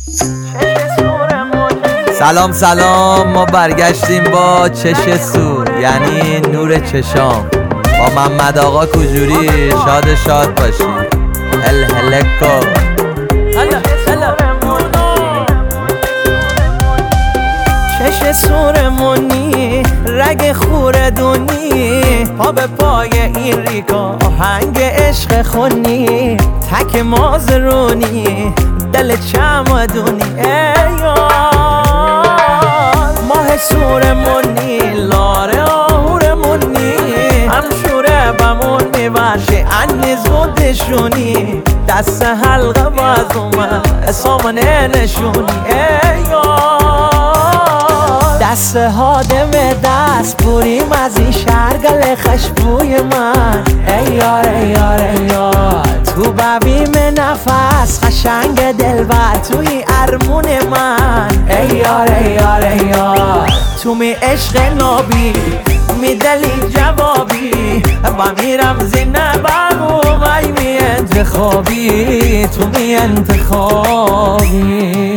سلام سلام، ما برگشتیم با چش سور، یعنی نور چشام، با محمد آقا کوجوری. شاد شاد باشی. الهلکو چش سورمونی، رگ خوردونی، پا به پای این ریکا، آهنگ عشق خونی، تک مازرونی، دل چمدونی. ماه سورمونی، لاره آهورمونی، هم شوره بمون میورشه انی زودشونی، دست حلقه باز اومد سامنه نشونی. دست هادم دست بریم از این شرگل خشبوی من. ای یار ای یار ای یار، تو ببیم نفس قشنگ دلبر توی ارمون من. ای یار ای یار ای یار، تو می عشق نابی می دلی جوابی، با میرم زینه بگو وی می انتخابی، تو می انتخابی.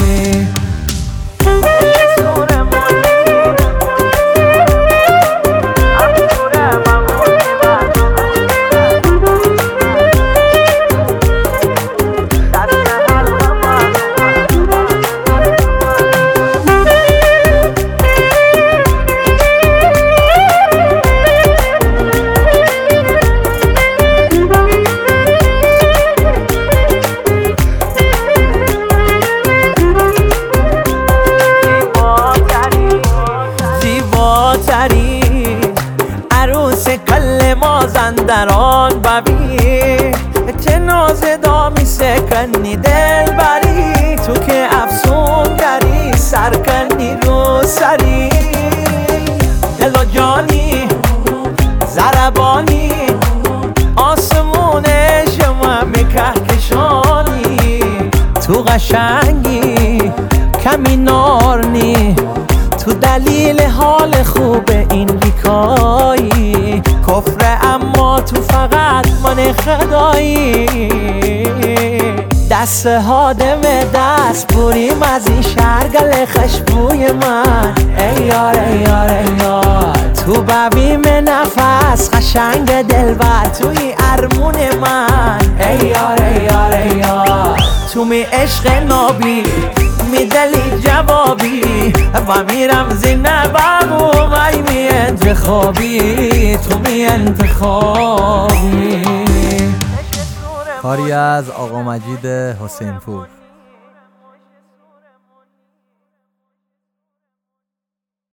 عروس کل مازندران ببی، چه نازه دامی سکنی دل بری، تو که افسون گری سرکنی رو سری. دل و جانی زربانی، آسمون شما میکهکشانی، تو قشنگی کمی نارنی، تو دلیل حال خوب این ریکایی، کفر اما تو فقط من خدایی. دست هادم دست بریم از این شرگل خشبوی من. ای یار ای یار ای یار، تو ببیم نفس قشنگ دلبر توی ارمون من. ای یار ای یار ای یار، تو می عشق نابی می دلی جوابی، و میرم زینه بگو وی می انتخابی، تو می انتخابی. کاری از آقا مجید حسین پور.